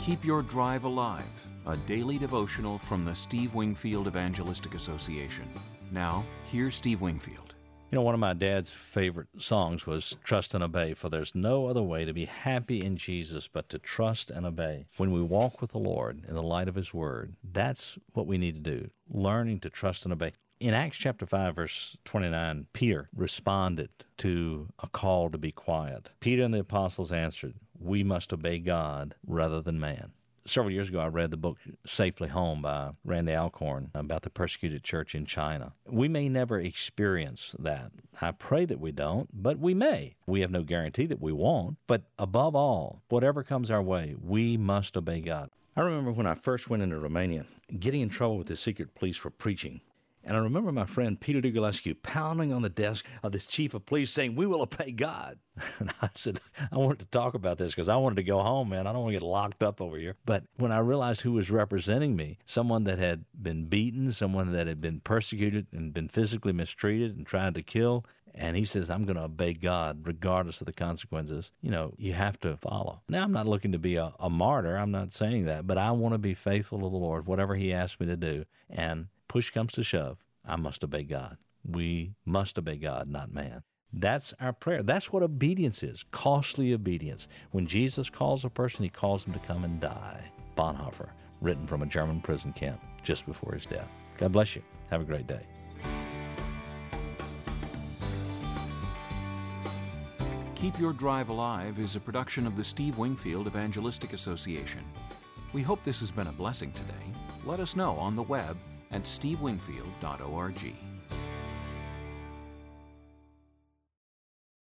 Keep Your Drive Alive, a daily devotional from the Steve Wingfield Evangelistic Association. Now, here's Steve Wingfield. You know, one of my dad's favorite songs was Trust and Obey, for there's no other way to be happy in Jesus but to trust and obey. When we walk with the Lord in the light of His Word, that's what we need to do, learning to trust and obey. In Acts chapter 5, verse 29, Peter responded to a call to be quiet. Peter and the apostles answered, "We must obey God rather than man." Several years ago, I read the book Safely Home by Randy Alcorn about the persecuted church in China. We may never experience that. I pray that we don't, but we may. We have no guarantee that we won't. But above all, whatever comes our way, we must obey God. I remember when I first went into Romania, getting in trouble with the secret police for preaching. And I remember my friend Peter Dugulescu pounding on the desk of this chief of police saying, "We will obey God." And I said, I wanted to talk about this because I wanted to go home, man. I don't want to get locked up over here. But when I realized who was representing me, someone that had been beaten, someone that had been persecuted and been physically mistreated and tried to kill, and he says, "I'm going to obey God regardless of the consequences," you have to follow. Now, I'm not looking to be a martyr. I'm not saying that. But I want to be faithful to the Lord, whatever He asks me to do. And push comes to shove, I must obey God. We must obey God, not man. That's our prayer. That's what obedience is, costly obedience. When Jesus calls a person, He calls them to come and die. Bonhoeffer, written from a German prison camp just before his death. God bless you. Have a great day. Keep Your Drive Alive is a production of the Steve Wingfield Evangelistic Association. We hope this has been a blessing today. Let us know on the web at stevewingfield.org.